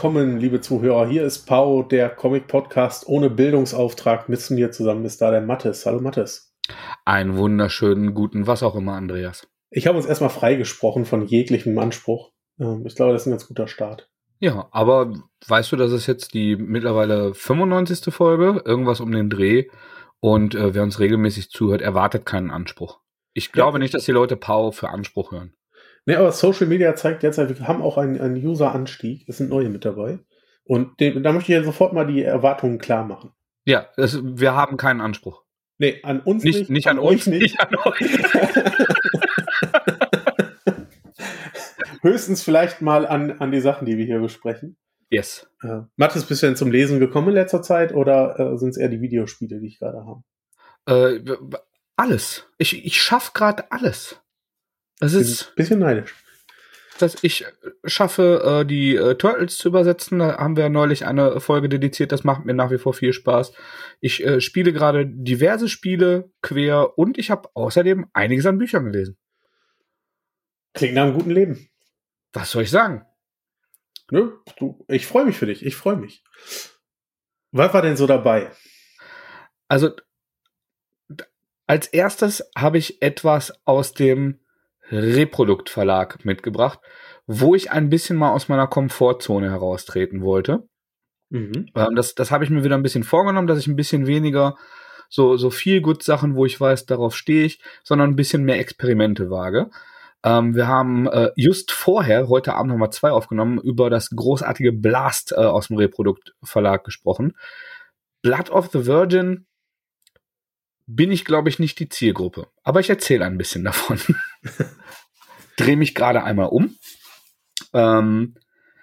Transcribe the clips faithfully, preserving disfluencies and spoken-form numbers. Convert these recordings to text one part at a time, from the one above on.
willkommen, liebe Zuhörer. Hier ist Pau, der Comic-Podcast ohne Bildungsauftrag. Mit mir zusammen ist da der Mathis. Hallo Mathis. Einen wunderschönen guten, was auch immer, Andreas. Ich habe uns erstmal freigesprochen von jeglichem Anspruch. Ich glaube, das ist ein ganz guter Start. Ja, aber weißt du, das ist jetzt die mittlerweile fünfundneunzigste Folge, irgendwas um den Dreh. Und äh, wer uns regelmäßig zuhört, erwartet keinen Anspruch. Ich glaube ja. nicht, dass die Leute Pau für Anspruch hören. Nee, aber Social Media zeigt derzeit, wir haben auch einen, einen User-Anstieg. Es sind neue mit dabei. Und den, da möchte ich ja sofort mal die Erwartungen klar machen. Ja, das, wir haben keinen Anspruch. Nee, an uns nicht. Nicht, nicht an, an uns, nicht. nicht an euch. Höchstens vielleicht mal an, an die Sachen, die wir hier besprechen. Yes. Äh, Mathis, bist du denn zum Lesen gekommen in letzter Zeit oder äh, sind es eher die Videospiele, die ich gerade habe? Äh, alles. Ich, ich schaffe gerade alles. Das ist ein bisschen neidisch. Dass ich schaffe, äh, die äh, Turtles zu übersetzen. Da haben wir neulich eine Folge dediziert. Das macht mir nach wie vor viel Spaß. Ich äh, spiele gerade diverse Spiele quer und ich habe außerdem einiges an Büchern gelesen. Klingt nach einem guten Leben. Was soll ich sagen? Nö, du, ich freue mich für dich. Ich freue mich. Was war denn so dabei? Also, als erstes habe ich etwas aus dem Reprodukt Verlag mitgebracht, wo ich ein bisschen mal aus meiner Komfortzone heraustreten wollte. Mhm. Ähm, das das habe ich mir wieder ein bisschen vorgenommen, dass ich ein bisschen weniger so, so viel gut Sachen, wo ich weiß, darauf stehe ich, sondern ein bisschen mehr Experimente wage. Ähm, wir haben äh, just vorher, heute Abend Nummer zwei aufgenommen, über das großartige Blast äh, aus dem Reprodukt Verlag gesprochen. Blood of the Virgin bin ich, glaube ich, nicht die Zielgruppe. Aber ich erzähle ein bisschen davon. Drehe mich gerade einmal um. Ähm,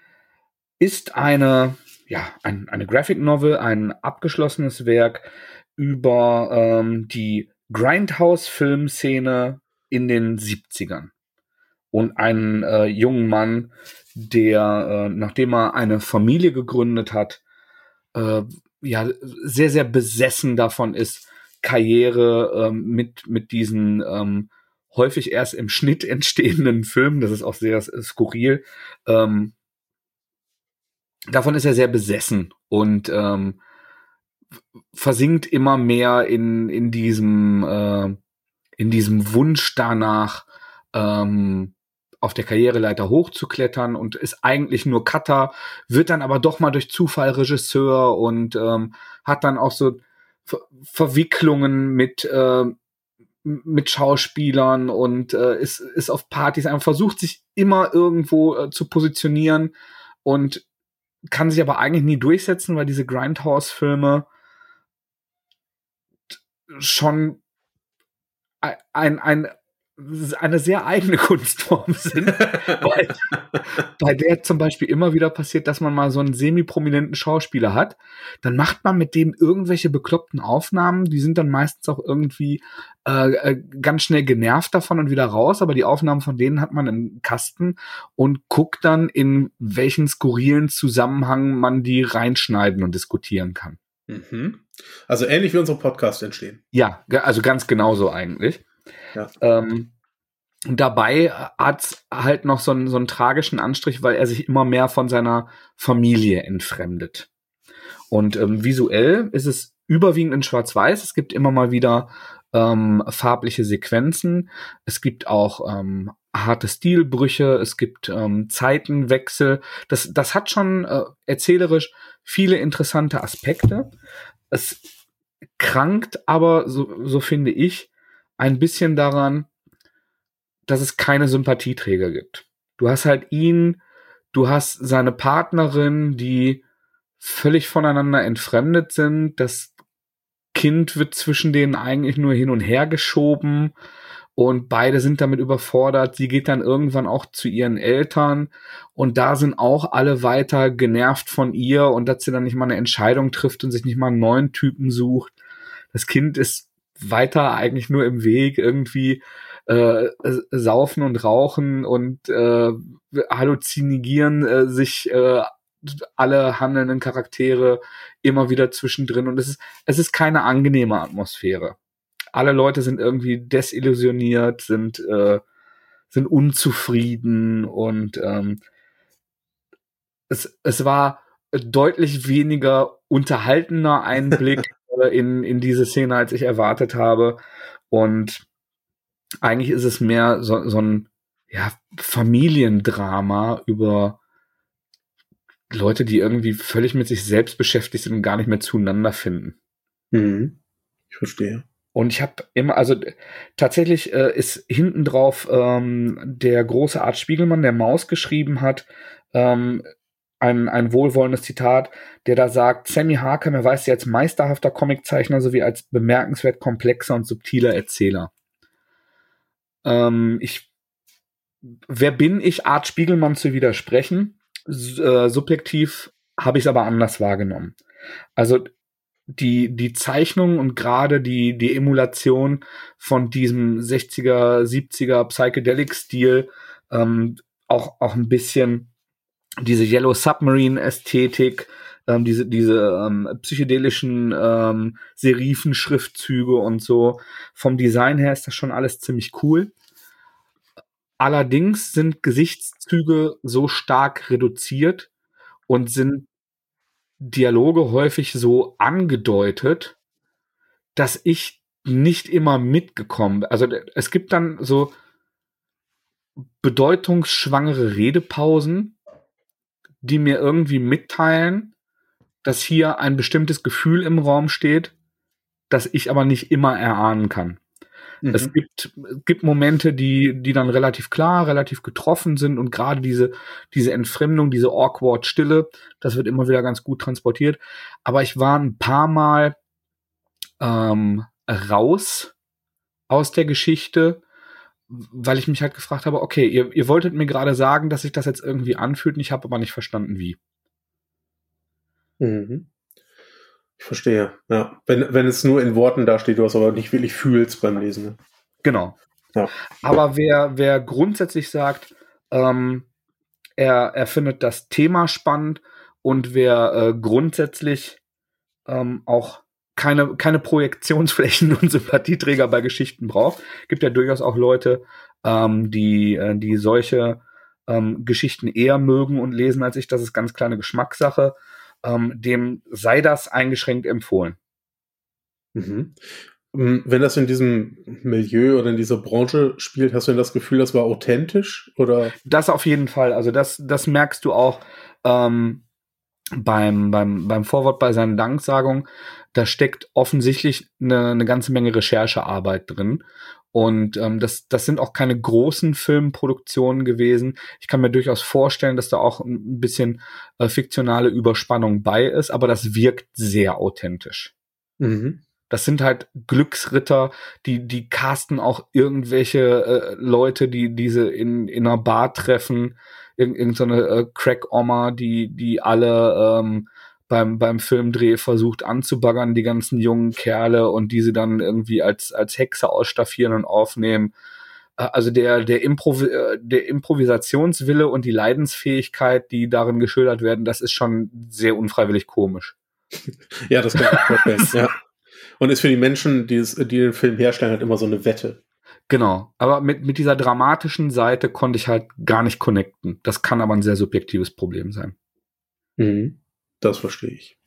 ist eine, ja, ein, eine Graphic Novel, ein abgeschlossenes Werk über ähm, die Grindhouse-Filmszene in den siebzigern. Und einen äh, jungen Mann, der, äh, nachdem er eine Familie gegründet hat, äh, ja, sehr, sehr besessen davon ist, Karriere ähm, mit, mit diesen ähm, häufig erst im Schnitt entstehenden Filmen, das ist auch sehr skurril, ähm, davon ist er sehr besessen und ähm, versinkt immer mehr in, in diesem äh, in diesem Wunsch danach, ähm, auf der Karriereleiter hochzuklettern und ist eigentlich nur Cutter, wird dann aber doch mal durch Zufall Regisseur und ähm, hat dann auch so Ver- Verwicklungen mit äh, mit Schauspielern und äh, ist ist auf Partys, einfach versucht sich immer irgendwo äh, zu positionieren und kann sich aber eigentlich nie durchsetzen, weil diese Grindhouse-Filme schon ein, ein, eine sehr eigene Kunstform sind, weil, bei der zum Beispiel immer wieder passiert, dass man mal so einen semi-prominenten Schauspieler hat, dann macht man mit dem irgendwelche bekloppten Aufnahmen, die sind dann meistens auch irgendwie äh, ganz schnell genervt davon und wieder raus, aber die Aufnahmen von denen hat man im Kasten und guckt dann, in welchen skurrilen Zusammenhang man die reinschneiden und diskutieren kann. Mhm. Also ähnlich wie unsere Podcasts entstehen. Ja, also ganz genauso eigentlich. Ja. Ähm, und dabei hat's halt noch so einen, so einen tragischen Anstrich, weil er sich immer mehr von seiner Familie entfremdet. Und ähm, visuell ist es überwiegend in Schwarz-Weiß. Es gibt immer mal wieder ähm, farbliche Sequenzen. Es gibt auch ähm, harte Stilbrüche. Es gibt ähm, Zeitenwechsel. Das, das hat schon äh, erzählerisch viele interessante Aspekte. Es krankt aber, so, so finde ich, ein bisschen daran, dass es keine Sympathieträger gibt. Du hast halt ihn, du hast seine Partnerin, die völlig voneinander entfremdet sind. Das Kind wird zwischen denen eigentlich nur hin und her geschoben und beide sind damit überfordert. Sie geht dann irgendwann auch zu ihren Eltern und da sind auch alle weiter genervt von ihr und dass sie dann nicht mal eine Entscheidung trifft und sich nicht mal einen neuen Typen sucht. Das Kind ist weiter eigentlich nur im Weg, irgendwie äh, saufen und rauchen und äh, halluzinieren äh, sich äh, alle handelnden Charaktere immer wieder zwischendrin und es ist es ist keine angenehme Atmosphäre. Alle Leute sind irgendwie desillusioniert, sind äh, sind unzufrieden und ähm, es, es war deutlich weniger unterhaltener Einblick in, in diese Szene, als ich erwartet habe. Und eigentlich ist es mehr so, so ein ja, Familiendrama über Leute, die irgendwie völlig mit sich selbst beschäftigt sind und gar nicht mehr zueinander finden. Mhm. Ich verstehe. Und ich habe immer, also tatsächlich äh, ist hinten drauf ähm, der große Art Spiegelmann, der Maus geschrieben hat, ähm, ein, ein wohlwollendes Zitat, der da sagt, Sammy Harkham erweist sich als meisterhafter Comiczeichner sowie als bemerkenswert komplexer und subtiler Erzähler. Ähm, ich, wer bin ich, Art Spiegelmann zu widersprechen? S- äh, subjektiv habe ich es aber anders wahrgenommen. Also die, die Zeichnung und gerade die, die Emulation von diesem sechziger, siebziger Psychedelic-Stil, ähm, auch, auch ein bisschen diese Yellow Submarine-Ästhetik, ähm, diese, diese ähm, psychedelischen ähm, Serifenschriftzüge und so. Vom Design her ist das schon alles ziemlich cool. Allerdings sind Gesichtszüge so stark reduziert und sind Dialoge häufig so angedeutet, dass ich nicht immer mitgekommen bin. Also es gibt dann so bedeutungsschwangere Redepausen, die mir irgendwie mitteilen, dass hier ein bestimmtes Gefühl im Raum steht, das ich aber nicht immer erahnen kann. Mhm. Es gibt, gibt Momente, die, die dann relativ klar, relativ getroffen sind und gerade diese, diese Entfremdung, diese awkward Stille, das wird immer wieder ganz gut transportiert. Aber ich war ein paar Mal ähm, raus aus der Geschichte, weil ich mich halt gefragt habe, okay, ihr, ihr wolltet mir gerade sagen, dass sich das jetzt irgendwie anfühlt und ich habe aber nicht verstanden, wie. Mhm. Ich verstehe, ja. Wenn, wenn es nur in Worten dasteht, du es aber nicht wirklich fühlst beim Lesen. Ne? Genau. Ja. Aber wer, wer grundsätzlich sagt, ähm, er, er findet das Thema spannend und wer äh, grundsätzlich ähm, auch keine, keine Projektionsflächen und Sympathieträger bei Geschichten braucht, gibt ja durchaus auch Leute, ähm, die, äh, die solche ähm, Geschichten eher mögen und lesen als ich. Das ist ganz kleine Geschmackssache. Ähm, dem sei das eingeschränkt empfohlen. Mhm. Wenn das in diesem Milieu oder in dieser Branche spielt, hast du denn das Gefühl, das war authentisch? Oder? Das auf jeden Fall. Also das, das merkst du auch ähm, beim, beim, beim Vorwort bei seinen Danksagungen. Da steckt offensichtlich eine, eine ganze Menge Recherchearbeit drin. Und ähm, das, das sind auch keine großen Filmproduktionen gewesen. Ich kann mir durchaus vorstellen, dass da auch ein bisschen äh, fiktionale Überspannung bei ist, aber das wirkt sehr authentisch. Mhm. Das sind halt Glücksritter, die, die casten auch irgendwelche äh, Leute, die diese in, in einer Bar treffen, Irg irgend so eine äh, Crack-Oma, die, die alle ähm, beim, beim Filmdreh versucht anzubaggern, die ganzen jungen Kerle und diese dann irgendwie als, als Hexe ausstaffieren und aufnehmen. Äh, also der, der, Improvi äh, der Improvisationswille und die Leidensfähigkeit, die darin geschildert werden, das ist schon sehr unfreiwillig komisch. Ja, das kann ich mir vorstellen, ja. Und ist für die Menschen, die, es, die den Film herstellen, halt immer so eine Wette. Genau, aber mit, mit dieser dramatischen Seite konnte ich halt gar nicht connecten. Das kann aber ein sehr subjektives Problem sein. Mhm. Das verstehe ich.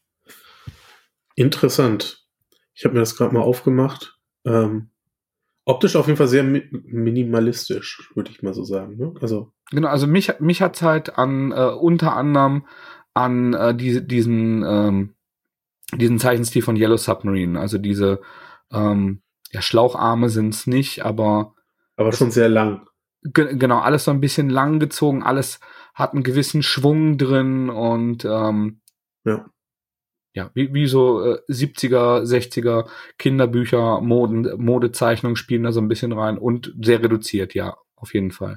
Interessant. Ich habe mir das gerade mal aufgemacht. Ähm, optisch auf jeden Fall sehr mi minimalistisch, würde ich mal so sagen. Ne? Also genau, also mich, mich hat's halt an äh, unter anderem an äh, diese, diesen ähm, diesen Zeichenstil von Yellow Submarine, also diese ähm, ja, Schlaucharme sind's nicht, aber aber schon sehr lang. Ge genau, alles so ein bisschen lang gezogen, alles hat einen gewissen Schwung drin und ähm, ja. Ja, wie, wie so äh, siebziger, sechziger Kinderbücher, Moden, Modezeichnungen spielen da so ein bisschen rein und sehr reduziert, ja, auf jeden Fall.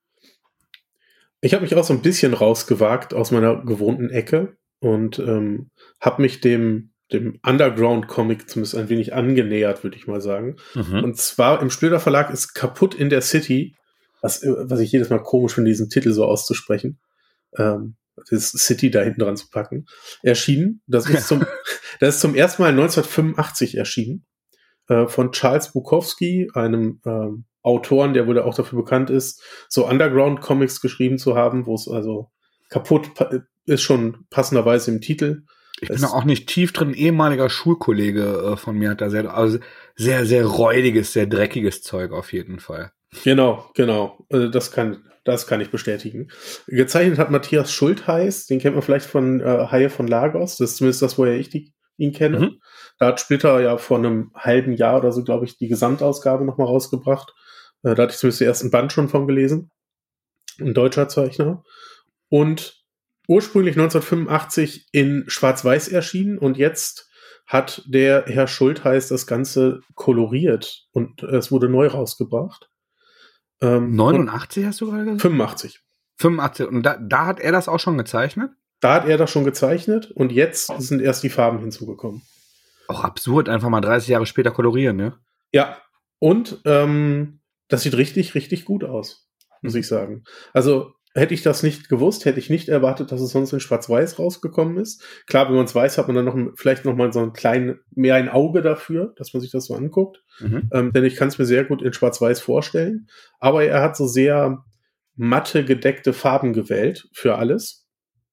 Ich habe mich auch so ein bisschen rausgewagt aus meiner gewohnten Ecke und ähm, habe mich dem, dem Underground-Comic zumindest ein wenig angenähert, würde ich mal sagen. Mhm. Und zwar im Splitter Verlag ist Kaputt in der City, was, was ich jedes Mal komisch finde, diesen Titel so auszusprechen. Ähm, das City da hinten dran zu packen, erschienen. Das ist zum, das ist zum ersten Mal neunzehnhundertfünfundachtzig erschienen. Äh, von Charles Bukowski, einem ähm, Autoren, der wohl auch dafür bekannt ist, so Underground-Comics geschrieben zu haben, wo es also kaputt ist schon passenderweise im Titel. Ich bin da auch nicht tief drin. Ein ehemaliger Schulkollege äh, von mir hat da sehr, also sehr, sehr räudiges, sehr dreckiges Zeug auf jeden Fall. Genau, genau. Also das kann, das kann ich bestätigen. Gezeichnet hat Matthias Schultheiß, den kennt man vielleicht von äh, Haie von Lagos. Das ist zumindest das, woher ich die, ihn kenne. Mhm. Da hat Splitter ja vor einem halben Jahr oder so, glaube ich, die Gesamtausgabe nochmal rausgebracht. Äh, da hatte ich zumindest den ersten Band schon von gelesen. Ein deutscher Zeichner. Und ursprünglich neunzehnhundertfünfundachtzig in Schwarz-Weiß erschienen und jetzt hat der Herr Schultheiß das Ganze koloriert und es wurde neu rausgebracht. Ähm, neunundachtzig hast du gerade gesagt? fünfundachtzig. fünfundachtzig. Und da, da hat er das auch schon gezeichnet? Da hat er das schon gezeichnet und jetzt sind erst die Farben hinzugekommen. Auch absurd, einfach mal dreißig Jahre später kolorieren, ne? Ja, und ähm, das sieht richtig, richtig gut aus, muss mhm. ich sagen. Also hätte ich das nicht gewusst, hätte ich nicht erwartet, dass es sonst in Schwarz-Weiß rausgekommen ist. Klar, wenn man es weiß, hat man dann noch vielleicht noch mal so ein klein, mehr ein Auge dafür, dass man sich das so anguckt. Mhm. Ähm, denn ich kann es mir sehr gut in Schwarz-Weiß vorstellen. Aber er hat so sehr matte, gedeckte Farben gewählt für alles.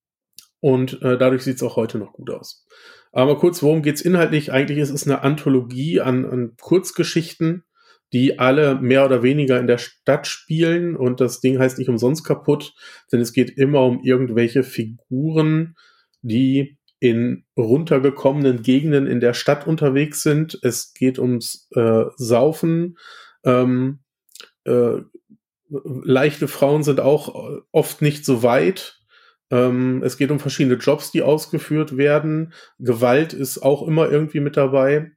Und äh, dadurch sieht es auch heute noch gut aus. Aber kurz, worum geht's inhaltlich? Eigentlich ist es eine Anthologie an, an Kurzgeschichten, die alle mehr oder weniger in der Stadt spielen und das Ding heißt nicht umsonst kaputt, denn es geht immer um irgendwelche Figuren, die in runtergekommenen Gegenden in der Stadt unterwegs sind. Es geht ums äh, Saufen, ähm, äh, leichte Frauen sind auch oft nicht so weit. Ähm, es geht um verschiedene Jobs, die ausgeführt werden. Gewalt ist auch immer irgendwie mit dabei.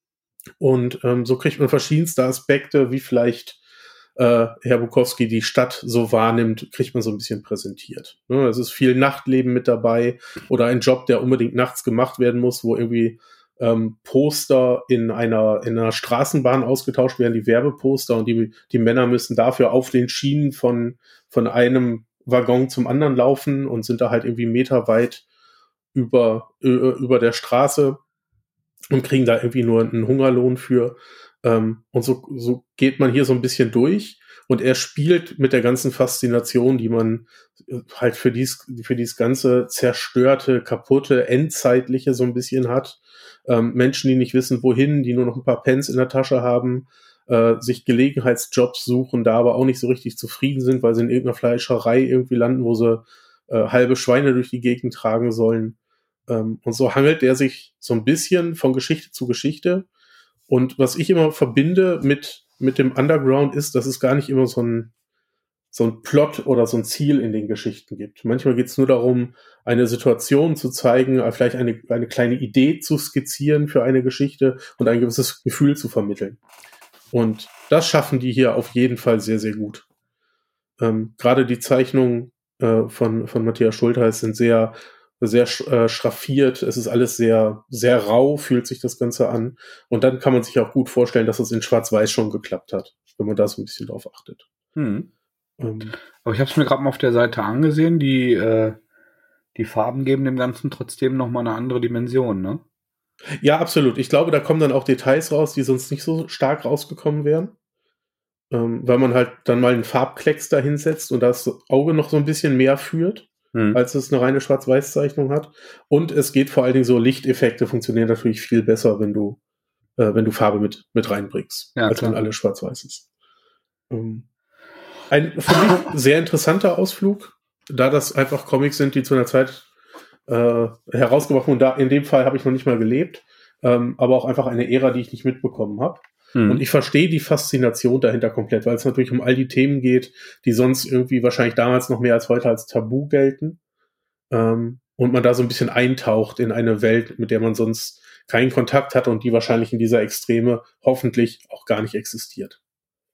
Und ähm, so kriegt man verschiedenste Aspekte, wie vielleicht äh, Herr Bukowski die Stadt so wahrnimmt, kriegt man so ein bisschen präsentiert. Ne? Es ist viel Nachtleben mit dabei oder ein Job, der unbedingt nachts gemacht werden muss, wo irgendwie ähm, Poster in einer in einer Straßenbahn ausgetauscht werden, die Werbeposter, und die die Männer müssen dafür auf den Schienen von von einem Waggon zum anderen laufen und sind da halt irgendwie meterweit über über der Straße und kriegen da irgendwie nur einen Hungerlohn für. Ähm, und so, so geht man hier so ein bisschen durch. Und er spielt mit der ganzen Faszination, die man halt für dies, für dieses ganze zerstörte, kaputte, endzeitliche so ein bisschen hat. Ähm, Menschen, die nicht wissen, wohin, die nur noch ein paar Pence in der Tasche haben, äh, sich Gelegenheitsjobs suchen, da aber auch nicht so richtig zufrieden sind, weil sie in irgendeiner Fleischerei irgendwie landen, wo sie äh, halbe Schweine durch die Gegend tragen sollen. Um, und so hangelt er sich so ein bisschen von Geschichte zu Geschichte. Und was ich immer verbinde mit, mit dem Underground ist, dass es gar nicht immer so ein, so ein Plot oder so ein Ziel in den Geschichten gibt. Manchmal geht es nur darum, eine Situation zu zeigen, vielleicht eine, eine kleine Idee zu skizzieren für eine Geschichte und ein gewisses Gefühl zu vermitteln. Und das schaffen die hier auf jeden Fall sehr, sehr gut. Ähm, gerade die Zeichnungen äh, von, von Matthias Schultheiß sind sehr sehr äh, schraffiert, es ist alles sehr, sehr rau, fühlt sich das Ganze an. Und dann kann man sich auch gut vorstellen, dass es in Schwarz-Weiß schon geklappt hat, wenn man da so ein bisschen drauf achtet. Hm. Ähm. Aber ich habe es mir gerade mal auf der Seite angesehen, die, äh, die Farben geben dem Ganzen trotzdem nochmal eine andere Dimension, ne? Ja, absolut. Ich glaube, da kommen dann auch Details raus, die sonst nicht so stark rausgekommen wären. Ähm, weil man halt dann mal einen Farbklecks da hinsetzt und das Auge noch so ein bisschen mehr führt. Hm. Als es eine reine Schwarz-Weiß-Zeichnung hat. Und es geht vor allen Dingen so, Lichteffekte funktionieren natürlich viel besser, wenn du, äh, wenn du Farbe mit, mit reinbringst, ja, als klar. Wenn alles schwarz-weiß ist. Ähm, ein für mich sehr interessanter Ausflug, da das einfach Comics sind, die zu einer Zeit äh, herausgebracht wurden. Da, in dem Fall habe ich noch nicht mal gelebt, ähm, aber auch einfach eine Ära, die ich nicht mitbekommen habe. Mhm. Und ich verstehe die Faszination dahinter komplett, weil es natürlich um all die Themen geht, die sonst irgendwie wahrscheinlich damals noch mehr als heute als Tabu gelten. Ähm, und man da so ein bisschen eintaucht in eine Welt, mit der man sonst keinen Kontakt hat und die wahrscheinlich in dieser Extreme hoffentlich auch gar nicht existiert.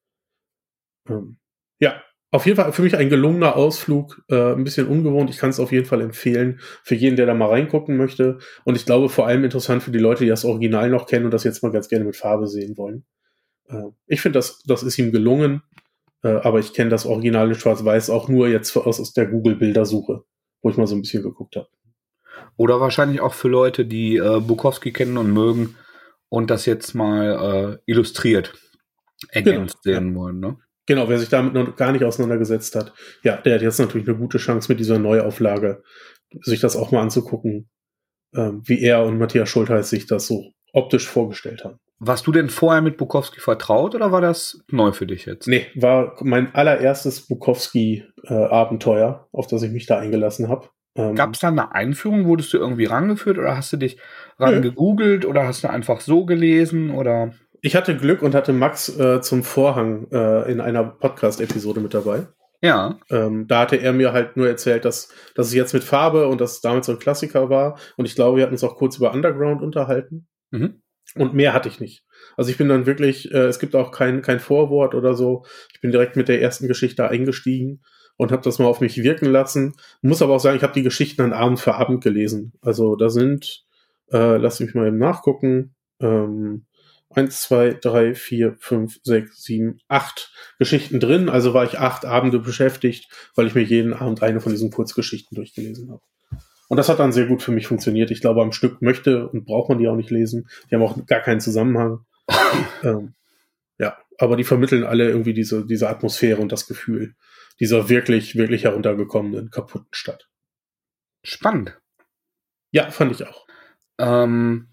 Ähm, ja, auf jeden Fall für mich ein gelungener Ausflug, äh, ein bisschen ungewohnt. Ich kann es auf jeden Fall empfehlen für jeden, der da mal reingucken möchte. Und ich glaube vor allem interessant für die Leute, die das Original noch kennen und das jetzt mal ganz gerne mit Farbe sehen wollen. Äh, ich finde, das, das ist ihm gelungen. Äh, aber ich kenne das Original in Schwarz-Weiß auch nur jetzt aus, aus der Google-Bildersuche, wo ich mal so ein bisschen geguckt habe. Oder wahrscheinlich auch für Leute, die äh, Bukowski kennen und mögen und das jetzt mal äh, illustriert ergänzt genau, sehen ja. wollen, ne? Genau, wer sich damit noch gar nicht auseinandergesetzt hat, ja, der hat jetzt natürlich eine gute Chance mit dieser Neuauflage, sich das auch mal anzugucken, ähm, wie er und Matthias Schultheiß sich das so optisch vorgestellt haben. Warst du denn vorher mit Bukowski vertraut oder war das neu für dich jetzt? Nee, war mein allererstes Bukowski-Abenteuer, auf das ich mich da eingelassen habe. Ähm, Gab es da eine Einführung? Wurdest du irgendwie rangeführt oder hast du dich rangegoogelt oder hast du einfach so gelesen oder? Ich hatte Glück und hatte Max äh, zum Vorhang äh, in einer Podcast-Episode mit dabei. Ja. Ähm, da hatte er mir halt nur erzählt, dass, dass es jetzt mit Farbe und dass es damals so ein Klassiker war. Und ich glaube, wir hatten uns auch kurz über Underground unterhalten. Mhm. Und mehr hatte ich nicht. Also ich bin dann wirklich, äh, es gibt auch kein, kein Vorwort oder so. Ich bin direkt mit der ersten Geschichte eingestiegen und habe das mal auf mich wirken lassen. Muss aber auch sagen, ich habe die Geschichten dann Abend für Abend gelesen. Also da sind, äh, lass mich mal eben nachgucken, ähm, eins, zwei, drei, vier, fünf, sechs, sieben, acht Geschichten drin. Also war ich acht Abende beschäftigt, weil ich mir jeden Abend eine von diesen Kurzgeschichten durchgelesen habe. Und das hat dann sehr gut für mich funktioniert. Ich glaube, am Stück möchte und braucht man die auch nicht lesen. Die haben auch gar keinen Zusammenhang. ähm, ja, aber die vermitteln alle irgendwie diese, diese Atmosphäre und das Gefühl dieser wirklich, wirklich heruntergekommenen, kaputten Stadt. Spannend. Ja, fand ich auch. Ähm,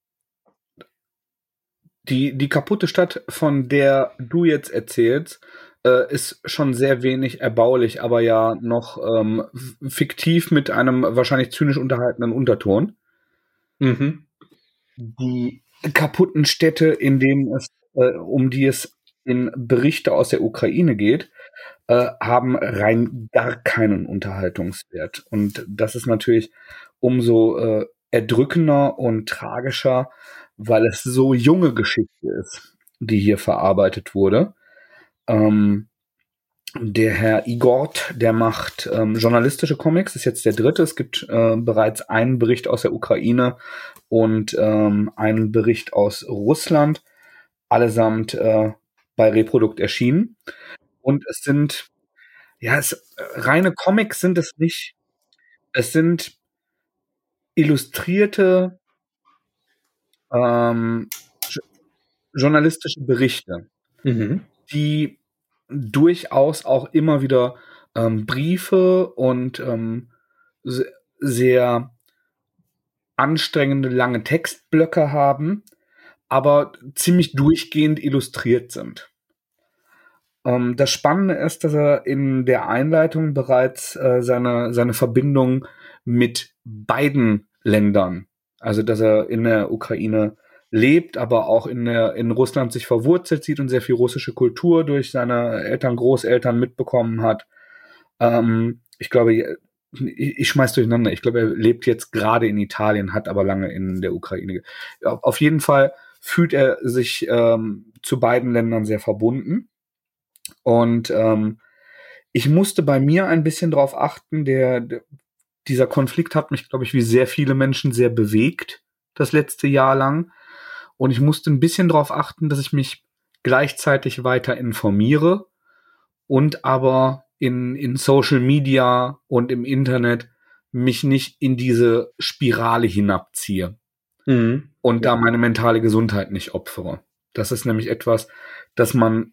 die, die kaputte Stadt, von der du jetzt erzählst, äh, ist schon sehr wenig erbaulich, aber ja noch ähm, fiktiv mit einem wahrscheinlich zynisch unterhaltenen Unterton. Mhm. Die kaputten Städte, in denen es, äh, um die es in Berichte aus der Ukraine geht, äh, haben rein gar keinen Unterhaltungswert. Und das ist natürlich umso äh, erdrückender und tragischer, weil es so junge Geschichte ist, die hier verarbeitet wurde. Ähm, der Herr Igort, der macht ähm, journalistische Comics, ist jetzt der dritte. Es gibt äh, bereits einen Bericht aus der Ukraine und ähm, einen Bericht aus Russland, allesamt äh, bei Reprodukt erschienen. Und es sind, ja, es, äh, reine Comics sind es nicht. Es sind illustrierte ähm, journalistische Berichte, Mhm. die durchaus auch immer wieder ähm, Briefe und ähm, se- sehr anstrengende lange Textblöcke haben, aber ziemlich durchgehend illustriert sind. Ähm, das Spannende ist, dass er in der Einleitung bereits äh, seine, seine Verbindung mit beiden Ländern, also dass er in der Ukraine lebt, aber auch in, der, in Russland sich verwurzelt sieht und sehr viel russische Kultur durch seine Eltern, Großeltern mitbekommen hat. Ähm, ich glaube, ich, ich schmeiß durcheinander. Ich glaube, er lebt jetzt gerade in Italien, hat aber lange in der Ukraine. Auf jeden Fall fühlt er sich ähm, zu beiden Ländern sehr verbunden. Und ähm, ich musste bei mir ein bisschen drauf achten, der, der dieser Konflikt hat mich, glaube ich, wie sehr viele Menschen sehr bewegt, das letzte Jahr lang. Und ich musste ein bisschen drauf achten, dass ich mich gleichzeitig weiter informiere und aber in, in Social Media und im Internet mich nicht in diese Spirale hinabziehe Mhm. und Ja. da meine mentale Gesundheit nicht opfere. Das ist nämlich etwas, das man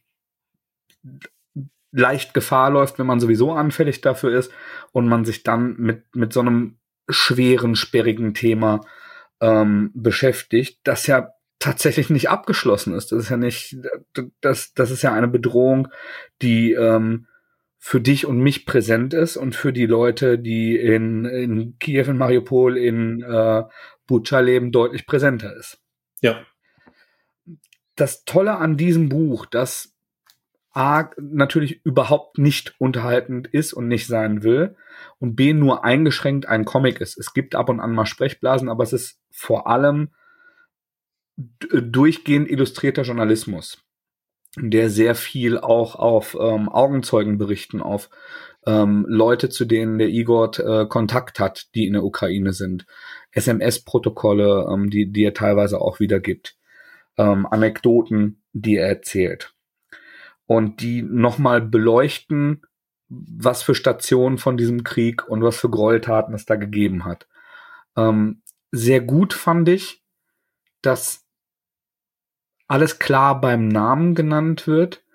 leicht Gefahr läuft, wenn man sowieso anfällig dafür ist und man sich dann mit, mit so einem schweren, sperrigen Thema ähm, beschäftigt, das ja tatsächlich nicht abgeschlossen ist. Das ist ja nicht, das, das ist ja eine Bedrohung, die ähm, für dich und mich präsent ist und für die Leute, die in, in Kiew, in Mariupol, in äh, Bucha leben, deutlich präsenter ist. Ja. Das Tolle an diesem Buch, das A, natürlich überhaupt nicht unterhaltend ist und nicht sein will und B, nur eingeschränkt ein Comic ist. Es gibt ab und an mal Sprechblasen, aber es ist vor allem d- durchgehend illustrierter Journalismus, der sehr viel auch auf ähm, Augenzeugenberichten, auf ähm, Leute, zu denen der Igor äh, Kontakt hat, die in der Ukraine sind, S M S-Protokolle, ähm, die, die er teilweise auch wiedergibt, ähm, Anekdoten, die er erzählt. Und die nochmal beleuchten, was für Stationen von diesem Krieg und was für Gräueltaten es da gegeben hat. Ähm, sehr gut fand ich, dass alles klar beim Namen genannt wird,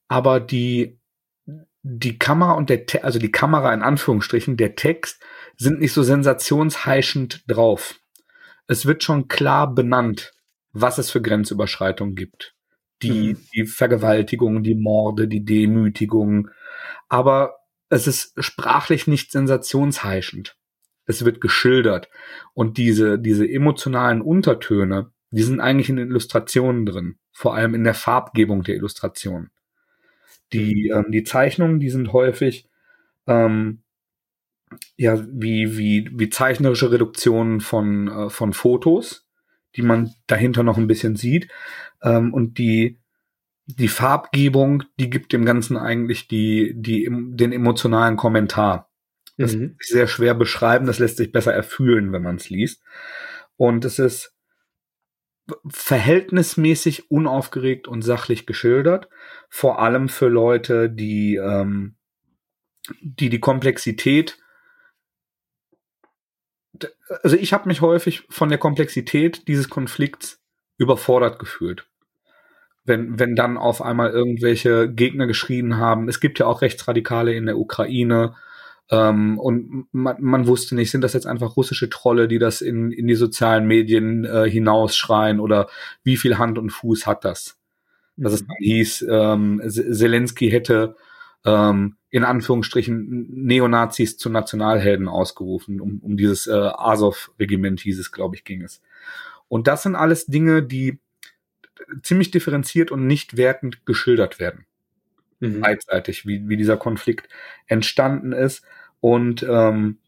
aber die, die Kamera und der, Te- also die Kamera in Anführungsstrichen, der Text sind nicht so sensationsheischend drauf. Es wird schon klar benannt, was es für Grenzüberschreitungen gibt. Die, mhm. die Vergewaltigung, die Morde, die Demütigung. Aber es ist sprachlich nicht sensationsheischend. Es wird geschildert. Und diese, diese emotionalen Untertöne, die sind eigentlich in den Illustrationen drin. Vor allem in der Farbgebung der Illustration. Die, mhm. ähm, die Zeichnungen, die sind häufig, ähm, ja, wie, wie, wie zeichnerische Reduktionen von, äh, von Fotos, die man dahinter noch ein bisschen sieht. Ähm, und die, die Farbgebung, die gibt dem Ganzen eigentlich die, die, den emotionalen Kommentar. Das mhm. lässt sich sehr schwer beschreiben, das lässt sich besser erfühlen, wenn man es liest. Und es ist verhältnismäßig unaufgeregt und sachlich geschildert, vor allem für Leute, die, ähm, die die Komplexität Also ich habe mich häufig von der Komplexität dieses Konflikts überfordert gefühlt. Wenn, wenn dann auf einmal irgendwelche Gegner geschrien haben, es gibt ja auch Rechtsradikale in der Ukraine, ähm, und man, man wusste nicht, sind das jetzt einfach russische Trolle, die das in, in die sozialen Medien äh, hinausschreien, oder wie viel Hand und Fuß hat das? Dass mhm. es dann hieß, ähm, Zelensky hätte ähm, in Anführungsstrichen Neonazis zu Nationalhelden ausgerufen, um, um dieses äh, Azov-Regiment hieß es, glaube ich, ging es. Und das sind alles Dinge, die ziemlich differenziert und nicht wertend geschildert werden. Mhm. Beidseitig, wie, wie dieser Konflikt entstanden ist. Und ähm,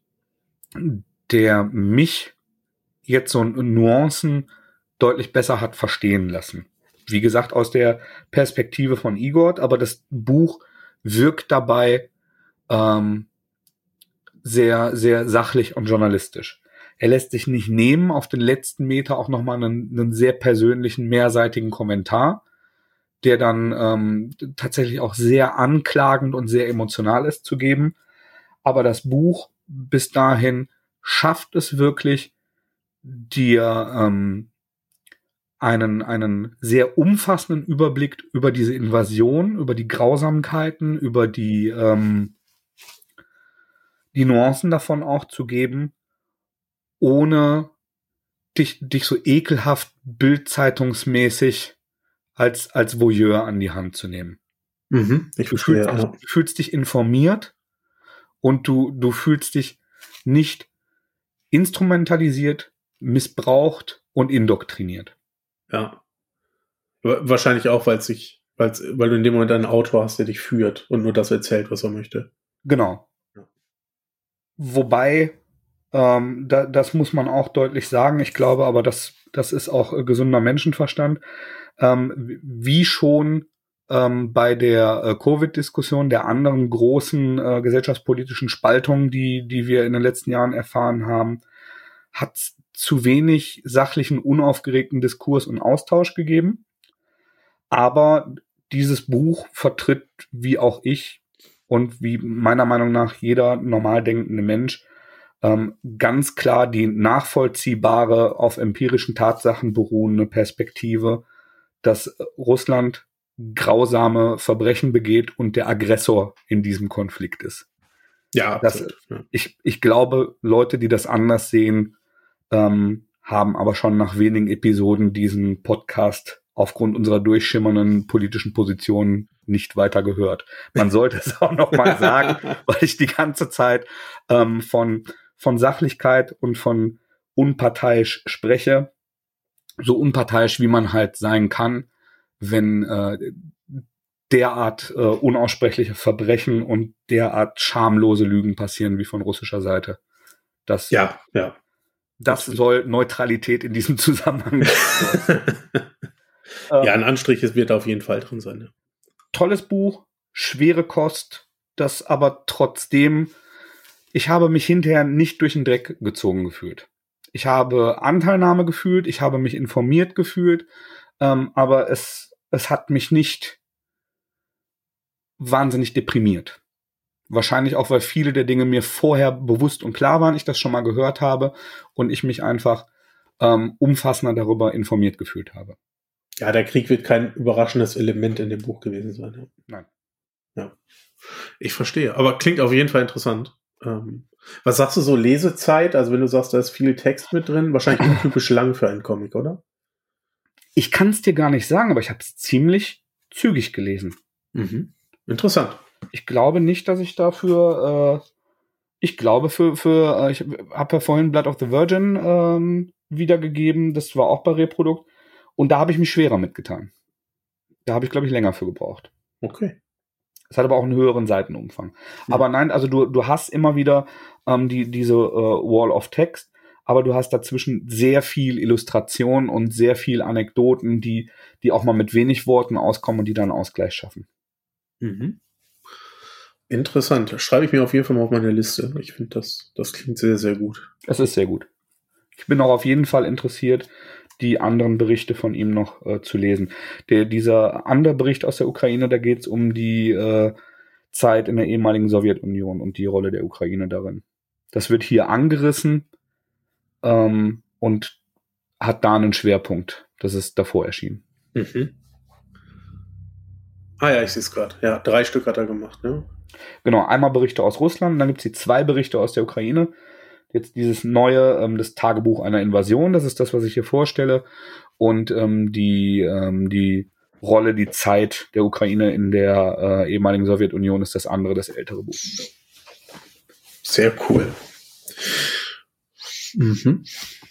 der mich jetzt so Nuancen deutlich besser hat verstehen lassen. Wie gesagt, aus der Perspektive von Igor, aber das Buch wirkt dabei ähm, sehr, sehr sachlich und journalistisch. Er lässt sich nicht nehmen, auf den letzten Meter auch nochmal einen, einen sehr persönlichen, mehrseitigen Kommentar, der dann ähm, tatsächlich auch sehr anklagend und sehr emotional ist, zu geben. Aber das Buch bis dahin schafft es wirklich, dir ähm, einen, einen sehr umfassenden Überblick über diese Invasion, über die Grausamkeiten, über die, ähm, die Nuancen davon auch zu geben, ohne dich, dich so ekelhaft bildzeitungsmäßig als, als Voyeur an die Hand zu nehmen. Mhm, ich du, verstehe, fühlst, ja. du fühlst dich informiert und du, du fühlst dich nicht instrumentalisiert, missbraucht und indoktriniert. Ja. Wahrscheinlich auch, weil sich, weil's, weil du in dem Moment einen Autor hast, der dich führt und nur das erzählt, was er möchte. Genau. Ja. Wobei, ähm, da, das muss man auch deutlich sagen, ich glaube aber, das, das ist auch äh, gesunder Menschenverstand, ähm, wie schon ähm, bei der äh, Covid-Diskussion, der anderen großen äh, gesellschaftspolitischen Spaltung, die, die wir in den letzten Jahren erfahren haben, hat es zu wenig sachlichen, unaufgeregten Diskurs und Austausch gegeben. Aber dieses Buch vertritt, wie auch ich und wie meiner Meinung nach jeder normal denkende Mensch, ähm, ganz klar die nachvollziehbare, auf empirischen Tatsachen beruhende Perspektive, dass Russland grausame Verbrechen begeht und der Aggressor in diesem Konflikt ist. Ja, absolut. Das, ja. Ich, ich glaube, Leute, die das anders sehen, ähm, haben aber schon nach wenigen Episoden diesen Podcast aufgrund unserer durchschimmernden politischen Positionen nicht weiter gehört. Man sollte es auch noch mal sagen, weil ich die ganze Zeit ähm, von, von Sachlichkeit und von unparteiisch spreche. So unparteiisch, wie man halt sein kann, wenn äh, derart äh, unaussprechliche Verbrechen und derart schamlose Lügen passieren wie von russischer Seite. Das, ja, ja. Das soll Neutralität in diesem Zusammenhang sein. Ja, ein Anstrich wird auf jeden Fall drin sein. Ja. Tolles Buch, schwere Kost, das aber trotzdem, ich habe mich hinterher nicht durch den Dreck gezogen gefühlt. Ich habe Anteilnahme gefühlt, ich habe mich informiert gefühlt, ähm, aber es, es hat mich nicht wahnsinnig deprimiert. Wahrscheinlich auch, weil viele der Dinge mir vorher bewusst und klar waren, ich das schon mal gehört habe und ich mich einfach ähm, umfassender darüber informiert gefühlt habe. Ja, der Krieg wird kein überraschendes Element in dem Buch gewesen sein. Ja. Nein. Ja. Ich verstehe, aber klingt auf jeden Fall interessant. Ähm, was sagst du so, Lesezeit? Also wenn du sagst, da ist viel Text mit drin, wahrscheinlich untypisch lang für einen Comic, oder? Ich kann es dir gar nicht sagen, aber ich habe es ziemlich zügig gelesen. Mhm. Interessant. Ich glaube nicht, dass ich dafür, äh, ich glaube für, für äh, ich habe ja vorhin Blood of the Virgin ähm, wiedergegeben, das war auch bei Reprodukt, und da habe ich mich schwerer mitgetan. Da habe ich, glaube ich, länger für gebraucht. Okay. Es hat aber auch einen höheren Seitenumfang. Mhm. Aber nein, also du, du hast immer wieder ähm, die, diese äh, Wall of Text, aber du hast dazwischen sehr viel Illustration und sehr viel Anekdoten, die, die auch mal mit wenig Worten auskommen und die dann Ausgleich schaffen. Mhm. Interessant. Das schreibe ich mir auf jeden Fall mal auf meine Liste. Ich finde, das, das klingt sehr, sehr gut. Es ist sehr gut. Ich bin auch auf jeden Fall interessiert, die anderen Berichte von ihm noch äh, zu lesen. Der, dieser andere Bericht aus der Ukraine, da geht es um die äh, Zeit in der ehemaligen Sowjetunion und die Rolle der Ukraine darin. Das wird hier angerissen ähm, und hat da einen Schwerpunkt. Das ist davor erschienen. Mhm. Ah ja, ich sehe es gerade. Ja, drei Stück hat er gemacht, ne? Genau, einmal Berichte aus Russland, dann gibt es die zwei Berichte aus der Ukraine. Jetzt dieses neue, ähm, das Tagebuch einer Invasion, das ist das, was ich hier vorstelle. Und ähm, die, ähm, die Rolle, die Zeit der Ukraine in der äh, ehemaligen Sowjetunion ist das andere, das ältere Buch. Sehr cool. Mhm.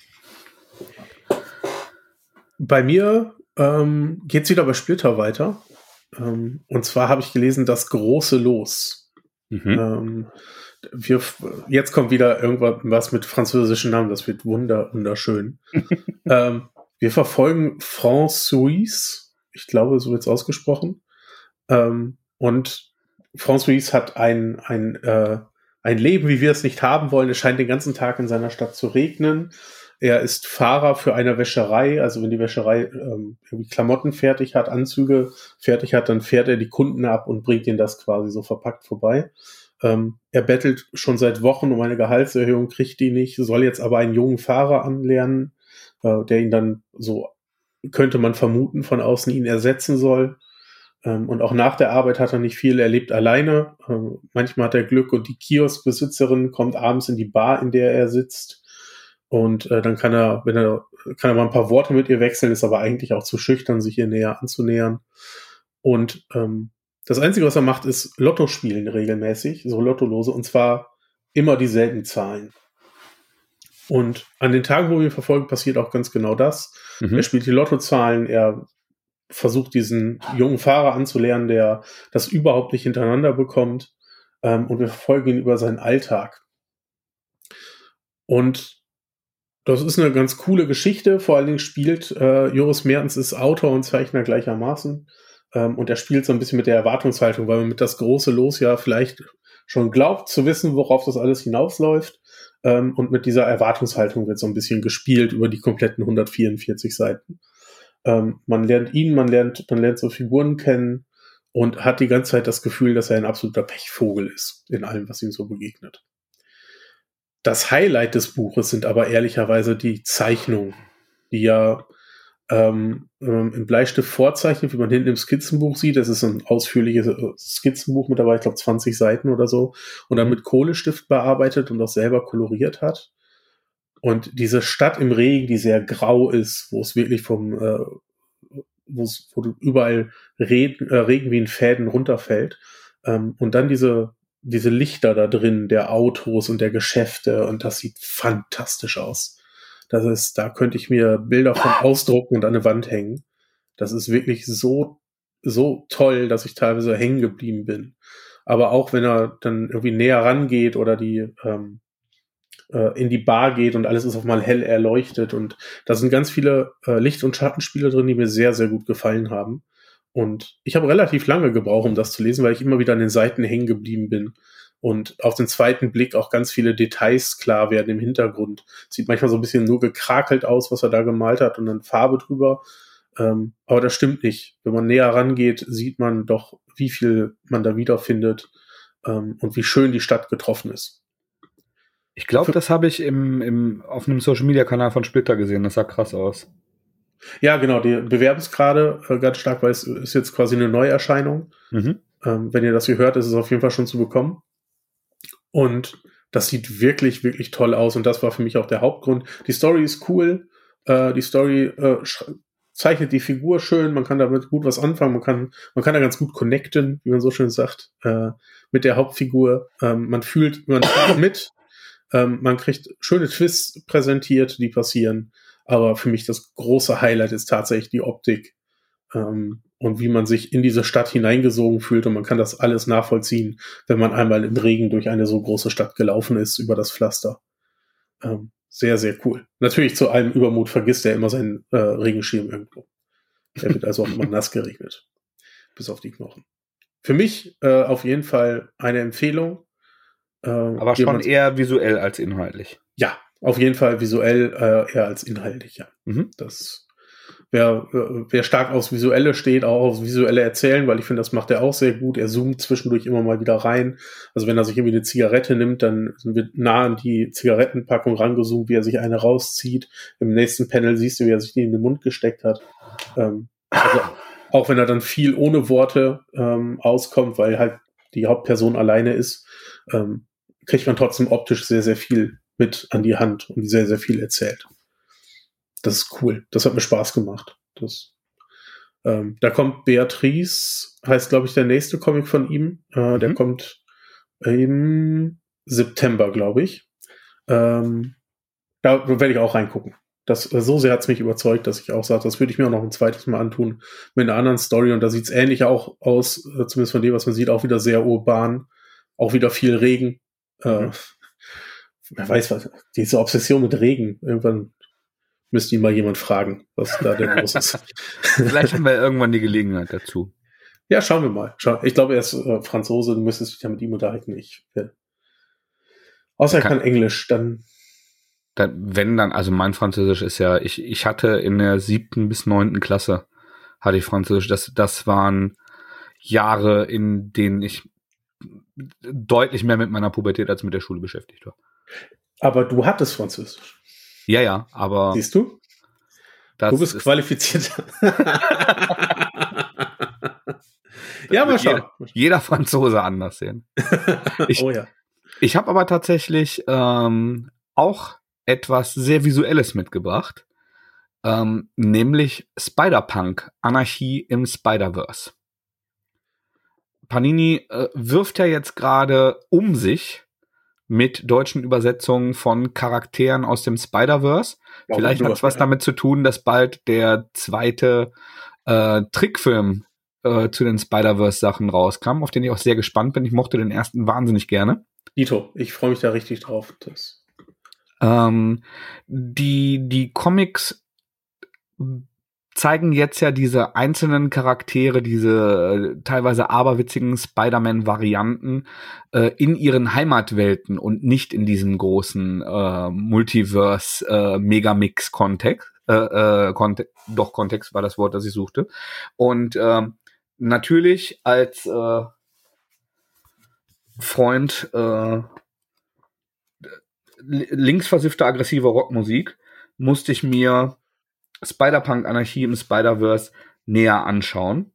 Bei mir ähm, geht es wieder bei Splitter weiter. Ähm, und zwar habe ich gelesen, Das große Los. Mhm. Ähm, wir, jetzt kommt wieder irgendwas mit französischen Namen, das wird wunder, wunderschön. ähm, wir verfolgen Françoise, ich glaube, so wird es ausgesprochen. Ähm, und Françoise hat ein, ein, äh, ein Leben, wie wir es nicht haben wollen. Es scheint den ganzen Tag in seiner Stadt zu regnen. Er ist Fahrer für eine Wäscherei. Also wenn die Wäscherei ähm, irgendwie Klamotten fertig hat, Anzüge fertig hat, dann fährt er die Kunden ab und bringt ihnen das quasi so verpackt vorbei. Ähm, er bettelt schon seit Wochen um eine Gehaltserhöhung, kriegt die nicht, soll jetzt aber einen jungen Fahrer anlernen, äh, der ihn dann so, könnte man vermuten, von außen ihn ersetzen soll. Ähm, und auch nach der Arbeit hat er nicht viel, er lebt alleine. Ähm, manchmal hat er Glück und die Kioskbesitzerin kommt abends in die Bar, in der er sitzt. Und äh, dann kann er, wenn er, kann er mal ein paar Worte mit ihr wechseln, ist aber eigentlich auch zu schüchtern, sich ihr näher anzunähern. Und ähm, das Einzige, was er macht, ist Lotto spielen regelmäßig, so Lottolose, und zwar immer dieselben Zahlen. Und an den Tagen, wo wir ihn verfolgen, passiert auch ganz genau das. Mhm. Er spielt die Lottozahlen, er versucht, diesen jungen Fahrer anzulernen, der das überhaupt nicht hintereinander bekommt. Ähm, und wir verfolgen ihn über seinen Alltag. Und das ist eine ganz coole Geschichte. Vor allen Dingen spielt äh, Joris Mertens ist Autor und Zeichner gleichermaßen. Ähm, und er spielt so ein bisschen mit der Erwartungshaltung, weil man mit Das große Los ja vielleicht schon glaubt zu wissen, worauf das alles hinausläuft. Ähm, und mit dieser Erwartungshaltung wird so ein bisschen gespielt über die kompletten hundertvierundvierzig Seiten. Ähm, man lernt ihn, man lernt, man lernt so Figuren kennen und hat die ganze Zeit das Gefühl, dass er ein absoluter Pechvogel ist in allem, was ihm so begegnet. Das Highlight des Buches sind aber ehrlicherweise die Zeichnungen, die ja ähm, ähm, im Bleistift vorzeichnet, wie man hinten im Skizzenbuch sieht. Das ist ein ausführliches Skizzenbuch mit dabei, ich glaube zwanzig Seiten oder so, und dann mit Kohlestift bearbeitet und auch selber koloriert hat. Und diese Stadt im Regen, die sehr grau ist, wo es wirklich vom, äh, wo du überall Regen, äh, Regen wie in Fäden runterfällt. Ähm, und dann diese, diese Lichter da drin, der Autos und der Geschäfte, und das sieht fantastisch aus. Das ist, da könnte ich mir Bilder von ausdrucken und an eine Wand hängen. Das ist wirklich so, so toll, dass ich teilweise hängen geblieben bin. Aber auch wenn er dann irgendwie näher rangeht oder die, ähm, in die Bar geht und alles ist auf mal hell erleuchtet, und da sind ganz viele äh, Licht- und Schattenspiele drin, die mir sehr, sehr gut gefallen haben. Und ich habe relativ lange gebraucht, um das zu lesen, weil ich immer wieder an den Seiten hängen geblieben bin und auf den zweiten Blick auch ganz viele Details klar werden im Hintergrund. Sieht manchmal so ein bisschen nur gekrakelt aus, was er da gemalt hat, und dann Farbe drüber. Ähm, aber das stimmt nicht. Wenn man näher rangeht, sieht man doch, wie viel man da wiederfindet ähm, und wie schön die Stadt getroffen ist. Ich glaube, das habe ich im, im, auf einem Social-Media-Kanal von Splitter gesehen. Das sah krass aus. Ja, genau, die bewerben es gerade äh, ganz stark, weil es ist jetzt quasi eine Neuerscheinung. Mhm. Ähm, wenn ihr das hier hört, ist es auf jeden Fall schon zu bekommen. Und das sieht wirklich, wirklich toll aus. Und das war für mich auch der Hauptgrund. Die Story ist cool. Äh, die Story äh, zeichnet die Figur schön. Man kann damit gut was anfangen. Man kann, man kann da ganz gut connecten, wie man so schön sagt, äh, mit der Hauptfigur. Ähm, man fühlt, man fühlt mit. Ähm, man kriegt schöne Twists präsentiert, die passieren. Aber für mich das große Highlight ist tatsächlich die Optik. Ähm, und wie man sich in diese Stadt hineingesogen fühlt, und man kann das alles nachvollziehen, wenn man einmal im Regen durch eine so große Stadt gelaufen ist, über das Pflaster. Ähm, sehr, sehr cool. Natürlich zu allem Übermut vergisst er immer seinen äh, Regenschirm irgendwo. Er wird also auch immer nass geregnet. Bis auf die Knochen. Für mich äh, auf jeden Fall eine Empfehlung. Äh, Aber schon eher visuell als inhaltlich. Ja, auf jeden Fall visuell äh, eher als inhaltlich, ja. Mhm. Das Wer, wer stark aufs Visuelle steht, auch aufs visuelle Erzählen, weil ich finde, das macht er auch sehr gut. Er zoomt zwischendurch immer mal wieder rein. Also wenn er sich irgendwie eine Zigarette nimmt, dann wird nah an die Zigarettenpackung rangezoomt, wie er sich eine rauszieht. Im nächsten Panel siehst du, wie er sich die in den Mund gesteckt hat. Ähm, also auch wenn er dann viel ohne Worte ähm, auskommt, weil halt die Hauptperson alleine ist, ähm, kriegt man trotzdem optisch sehr, sehr viel mit an die Hand und sehr, sehr viel erzählt. Das ist cool. Das hat mir Spaß gemacht. Das, ähm, da kommt Beatrice, heißt, glaube ich, der nächste Comic von ihm. Äh, mhm. Der kommt im September, glaube ich. Ähm, da werde ich auch reingucken. Das, so sehr hat es mich überzeugt, dass ich auch sage, das würde ich mir auch noch ein zweites Mal antun mit einer anderen Story. Und da sieht es ähnlich auch aus, äh, zumindest von dem, was man sieht, auch wieder sehr urban. Auch wieder viel Regen. Mhm. Äh, wer weiß was, diese Obsession mit Regen. Irgendwann müsste ihn mal jemand fragen, was da denn los ist. Vielleicht haben wir irgendwann die Gelegenheit dazu. Ja, schauen wir mal. Schau, ich glaube, er ist äh, Franzose, du müsstest dich ja mit ihm unterhalten. Ich will. Außer er kann, kann Englisch, dann. dann. Wenn dann, also mein Französisch ist ja, ich, ich hatte in der siebten bis neunten Klasse hatte ich Französisch. Das, das waren Jahre, in denen ich deutlich mehr mit meiner Pubertät als mit der Schule beschäftigt war. Aber du hattest Französisch. Ja, ja, aber... Siehst du? Du bist qualifiziert. Ja, mal schauen. Jeder, jeder Franzose anders sehen. Ich, oh ja. Ich habe aber tatsächlich ähm, auch etwas sehr Visuelles mitgebracht, ähm, nämlich Spider-Punk, Anarchie im Spider-Verse. Panini äh, wirft ja jetzt gerade um sich mit deutschen Übersetzungen von Charakteren aus dem Spider-Verse. Ja, vielleicht hat es was damit zu tun, dass bald der zweite äh, Trickfilm äh, zu den Spider-Verse-Sachen rauskam, auf den ich auch sehr gespannt bin. Ich mochte den ersten wahnsinnig gerne. Dito, ich freue mich da richtig drauf. Das. Ähm, die, die Comics zeigen jetzt ja diese einzelnen Charaktere, diese äh, teilweise aberwitzigen Spider-Man-Varianten äh, in ihren Heimatwelten und nicht in diesem großen äh, Multiverse-Megamix-Kontext. Äh, äh, Kontext, doch, Kontext war das Wort, das ich suchte. Und äh, natürlich als äh, Freund äh, linksversiffter, aggressiver Rockmusik musste ich mir Spider-Punk Anarchie im Spider-Verse näher anschauen.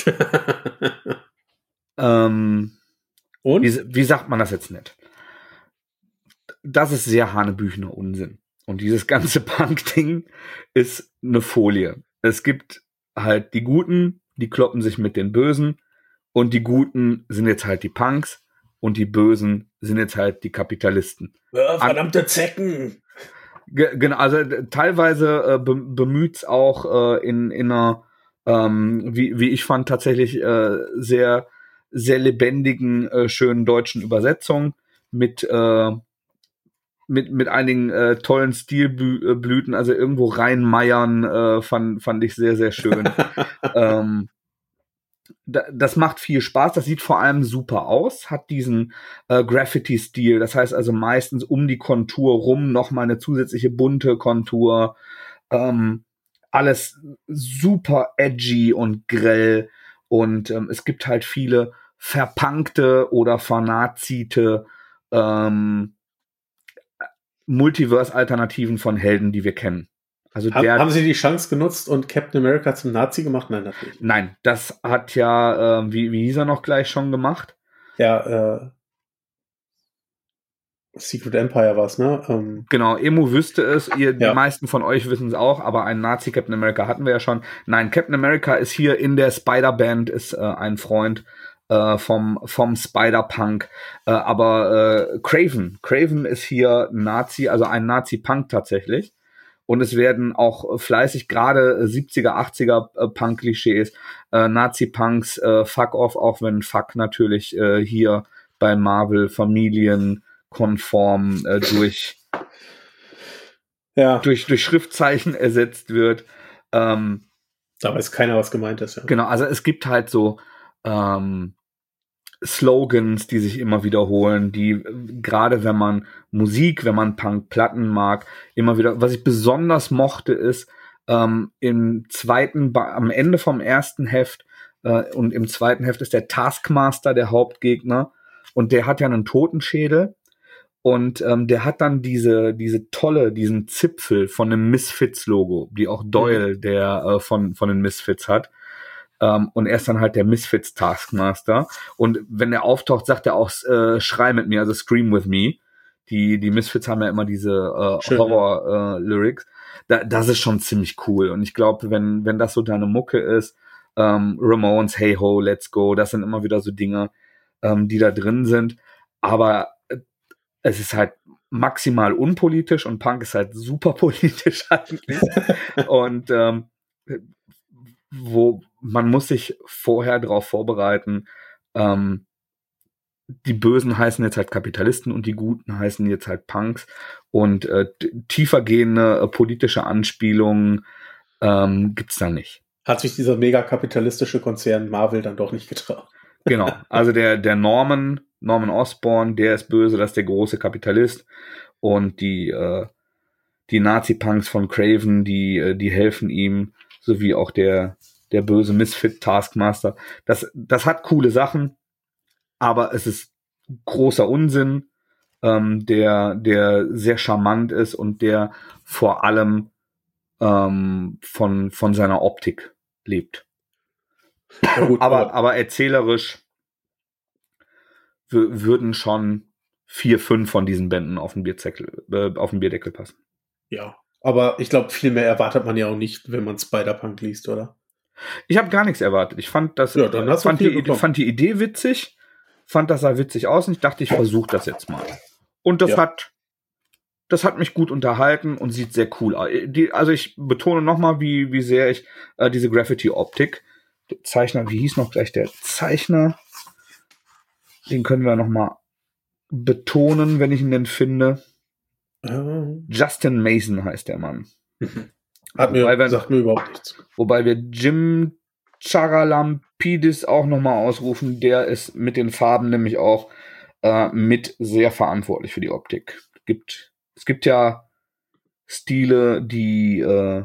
ähm, Und? Wie, wie sagt man das jetzt nicht? Das ist sehr hanebüchener Unsinn. Und dieses ganze Punk-Ding ist eine Folie. Es gibt halt die Guten, die kloppen sich mit den Bösen, und die Guten sind jetzt halt die Punks und die Bösen sind jetzt halt die Kapitalisten. Ja, verdammte Zecken! Genau, also teilweise äh, be- bemüht's auch äh, in, in einer, ähm, wie, wie ich fand, tatsächlich äh, sehr, sehr lebendigen, äh, schönen deutschen Übersetzung mit, äh, mit, mit einigen äh, tollen Stilblüten, also irgendwo reinmeiern, äh, fand, fand ich sehr, sehr schön. ähm, Das macht viel Spaß, das sieht vor allem super aus, hat diesen äh, Graffiti-Stil, das heißt also meistens um die Kontur rum nochmal eine zusätzliche bunte Kontur, ähm, alles super edgy und grell, und ähm, es gibt halt viele verpunkte oder vernazite ähm, Multiverse-Alternativen von Helden, die wir kennen. Also Hab, der, haben Sie die Chance genutzt und Captain America zum Nazi gemacht? Nein, natürlich. Nein, das hat ja, äh, wie, wie hieß er noch gleich schon gemacht? Ja, äh, Secret Empire war es, ne? Ähm, genau, Emu wüsste es, ihr, ja. Die meisten von euch wissen es auch, aber einen Nazi-Captain America hatten wir ja schon. Nein, Captain America ist hier in der Spider-Band, ist äh, ein Freund äh, vom, vom Spider-Punk. Äh, aber äh, Kraven, Kraven ist hier Nazi, also ein Nazi-Punk tatsächlich. Und es werden auch fleißig gerade siebziger, achtziger äh, Punk-Klischees, äh, Nazi-Punks, äh, Fuck off, auch wenn Fuck natürlich äh, hier bei Marvel familienkonform äh, durch, ja. durch, durch Schriftzeichen ersetzt wird. Ähm, da weiß keiner, was gemeint ist. Ja. Genau, also es gibt halt so ähm, Slogans, die sich immer wiederholen, die gerade wenn man Musik, wenn man Punk-Platten mag, immer wieder, was ich besonders mochte, ist ähm, im zweiten, am Ende vom ersten Heft äh, und im zweiten Heft ist der Taskmaster der Hauptgegner und der hat ja einen Totenschädel und ähm, der hat dann diese diese tolle, diesen Zipfel von einem Misfits-Logo, die auch Doyle, mhm. der äh, von von den Misfits hat. Um, und er ist dann halt der Misfits Taskmaster. Und wenn er auftaucht, sagt er auch, äh, schrei mit mir, also scream with me. Die, die Misfits haben ja immer diese äh, Horror-Lyrics. Äh, da, das ist schon ziemlich cool. Und ich glaube, wenn, wenn das so deine Mucke ist, ähm, Ramones, Hey Ho, Let's Go, das sind immer wieder so Dinge, ähm, die da drin sind. Aber äh, es ist halt maximal unpolitisch und Punk ist halt super politisch eigentlich. Und ähm, wo man muss sich vorher darauf vorbereiten, ähm, die Bösen heißen jetzt halt Kapitalisten und die Guten heißen jetzt halt Punks und äh, tiefergehende äh, politische Anspielungen ähm, gibt's da nicht. Hat sich dieser megakapitalistische Konzern Marvel dann doch nicht getraut. Genau, also der, der Norman, Norman Osborn, der ist böse, das ist der große Kapitalist und die, äh, die Nazi-Punks von Kraven, die, äh, die helfen ihm, sowie auch der, der böse Misfit-Taskmaster. Das, das hat coole Sachen, aber es ist großer Unsinn, ähm, der, der sehr charmant ist und der vor allem ähm, von, von seiner Optik lebt. Ja, gut, aber, aber, aber erzählerisch w- würden schon vier, fünf von diesen Bänden auf den Bierdeckel, äh, auf den Bierdeckel passen. Ja. Aber ich glaube, viel mehr erwartet man ja auch nicht, wenn man Spider-Punk liest, oder? Ich habe gar nichts erwartet. Ich fand das, ja, dann hast fand, du die, fand die Idee witzig, fand das sah witzig aus und ich dachte, ich versuche das jetzt mal. Und das ja. hat, das hat mich gut unterhalten und sieht sehr cool aus. Die, also ich betone nochmal, wie, wie sehr ich äh, diese Graffiti-Optik, der Zeichner, wie hieß noch gleich der Zeichner? Den können wir nochmal betonen, wenn ich ihn denn finde. Uh. Justin Mason heißt der Mann. Hat mir, wir, sagt mir überhaupt nichts. Wobei wir Jim Charalampidis auch nochmal ausrufen. Der ist mit den Farben nämlich auch äh, mit sehr verantwortlich für die Optik. Es gibt, es gibt ja Stile, die, äh,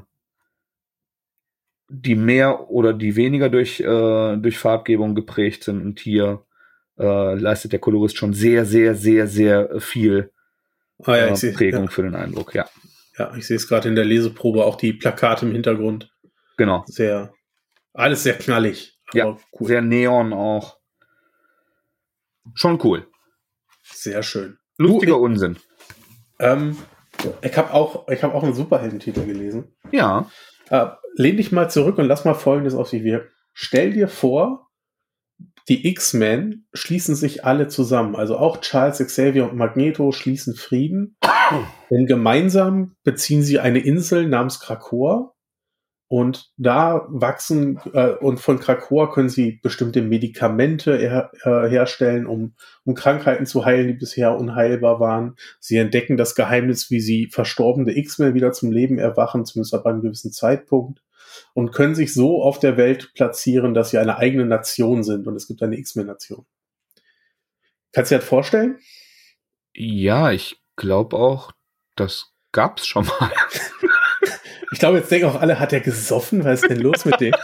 die mehr oder die weniger durch, äh, durch Farbgebung geprägt sind. Und hier äh, leistet der Kolorist schon sehr, sehr, sehr, sehr viel Ah, ja, äh, Prägung ja. für den Eindruck, ja. Ja, ich sehe es gerade in der Leseprobe, auch die Plakate im Hintergrund. Genau. Sehr, alles sehr knallig. Aber ja, cool. Sehr neon auch. Schon cool. Sehr schön. Lustiger du, ich, Unsinn. Ähm, ich habe auch, ich hab auch einen Superheldentitel gelesen. Ja. Äh, lehn dich mal zurück und lass mal Folgendes auf sich wirken. Stell dir vor, die X-Men schließen sich alle zusammen. Also auch Charles Xavier und Magneto schließen Frieden. Denn gemeinsam beziehen sie eine Insel namens Krakoa. Und da wachsen, äh, und von Krakoa können sie bestimmte Medikamente her, äh, herstellen, um, um Krankheiten zu heilen, die bisher unheilbar waren. Sie entdecken das Geheimnis, wie sie verstorbene X-Men wieder zum Leben erwachen, zumindest ab einem gewissen Zeitpunkt. Und können sich so auf der Welt platzieren, dass sie eine eigene Nation sind. Und es gibt eine X-Men-Nation. Kannst du dir das vorstellen? Ja, ich glaube auch, das gab's schon mal. Ich glaube, jetzt denken auch alle, hat er gesoffen? Was ist denn los mit dem?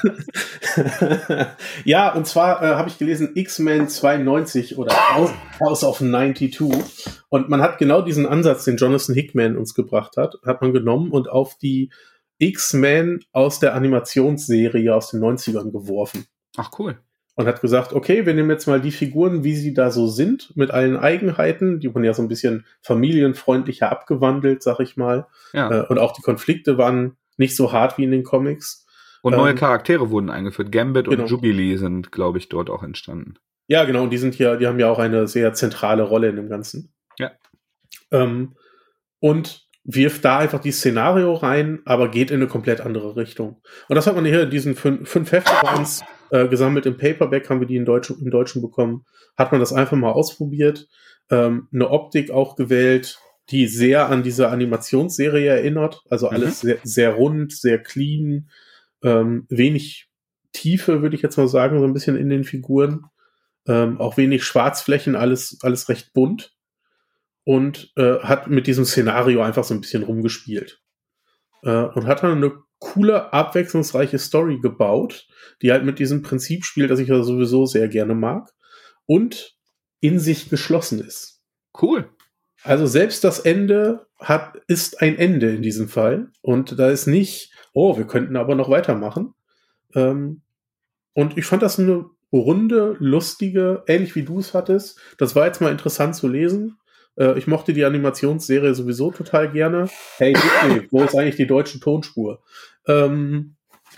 Ja, und zwar äh, habe ich gelesen X-Men zweiundneunzig oder House, House of zweiundneunzig. Und man hat genau diesen Ansatz, den Jonathan Hickman uns gebracht hat, hat man genommen und auf die X-Men aus der Animationsserie aus den neunzigern geworfen. Ach, cool. Und hat gesagt, okay, wir nehmen jetzt mal die Figuren, wie sie da so sind, mit allen Eigenheiten, die wurden ja so ein bisschen familienfreundlicher abgewandelt, sag ich mal. Ja. Äh, und auch die Konflikte waren nicht so hart wie in den Comics. Und neue ähm, Charaktere wurden eingeführt. Gambit genau. und Jubilee sind, glaube ich, dort auch entstanden. Ja, genau, und die sind ja, die haben ja auch eine sehr zentrale Rolle in dem Ganzen. Ja. Ähm, und wirft da einfach die Szenario rein, aber geht in eine komplett andere Richtung. Und das hat man hier in diesen fünf, fünf Hefte bei uns äh, gesammelt. Im Paperback haben wir die in Deutsch, im Deutschen bekommen. Hat man das einfach mal ausprobiert. Ähm, eine Optik auch gewählt, die sehr an diese Animationsserie erinnert. Also alles mhm. sehr, sehr rund, sehr clean, ähm, wenig Tiefe, würde ich jetzt mal sagen, so ein bisschen in den Figuren. Ähm, auch wenig Schwarzflächen, alles, alles recht bunt. Und äh, hat mit diesem Szenario einfach so ein bisschen rumgespielt. Äh, und hat dann eine coole, abwechslungsreiche Story gebaut, die halt mit diesem Prinzip spielt, das ich ja sowieso sehr gerne mag, und in sich geschlossen ist. Cool. Also selbst das Ende hat, ist ein Ende in diesem Fall. Und da ist nicht, oh, wir könnten aber noch weitermachen. Ähm, und ich fand das eine runde, lustige, ähnlich wie du es hattest. Das war jetzt mal interessant zu lesen. Ich mochte die Animationsserie sowieso total gerne. Hey, Disney, wo ist eigentlich die deutsche Tonspur? Ähm,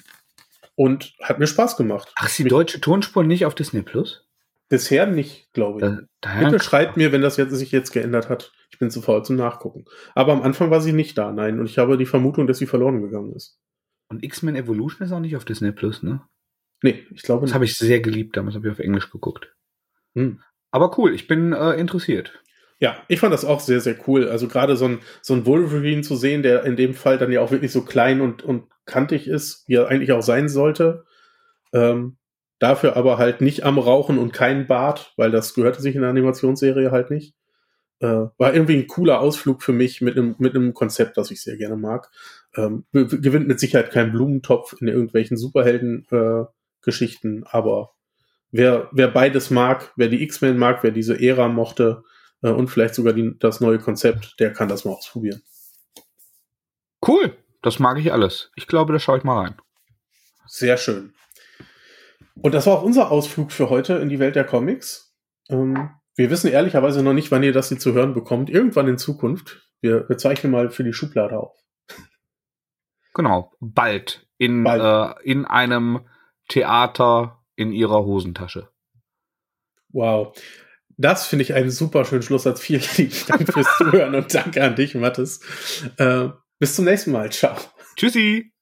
und hat mir Spaß gemacht. Ach, ist die deutsche Tonspur nicht auf Disney Plus? Bisher nicht, glaube ich. Da, Bitte schreibt mir, wenn das jetzt sich jetzt geändert hat. Ich bin zu faul zum Nachgucken. Aber am Anfang war sie nicht da, nein. Und ich habe die Vermutung, dass sie verloren gegangen ist. Und X-Men Evolution ist auch nicht auf Disney Plus, ne? Nee, ich glaube nicht. Das habe ich sehr geliebt. Damals habe ich auf Englisch geguckt. Hm. Aber cool, ich bin äh, interessiert. Ja, ich fand das auch sehr, sehr cool. Also gerade so ein, so ein Wolverine zu sehen, der in dem Fall dann ja auch wirklich so klein und, und kantig ist, wie er eigentlich auch sein sollte. Ähm, dafür aber halt nicht am Rauchen und kein Bart, weil das gehörte sich in der Animationsserie halt nicht. Äh, war irgendwie ein cooler Ausflug für mich mit einem, mit einem Konzept, das ich sehr gerne mag. Ähm, gewinnt mit Sicherheit keinen Blumentopf in irgendwelchen Superhelden-Geschichten, äh, aber wer, wer beides mag, wer die X-Men mag, wer diese Ära mochte, und vielleicht sogar die, das neue Konzept, der kann das mal ausprobieren. Cool, das mag ich alles. Ich glaube, da schaue ich mal rein. Sehr schön. Und das war auch unser Ausflug für heute in die Welt der Comics. Ähm, wir wissen ehrlicherweise noch nicht, wann ihr das hier zu hören bekommt. Irgendwann in Zukunft. Wir, wir zeichnen mal für die Schublade auf. Genau, bald. In, bald. Äh, in einem Theater in ihrer Hosentasche. Wow. Das finde ich einen super schönen Schlusssatz. Vielen lieben Dank fürs Zuhören und danke an dich, Mathis. Äh, bis zum nächsten Mal. Ciao. Tschüssi.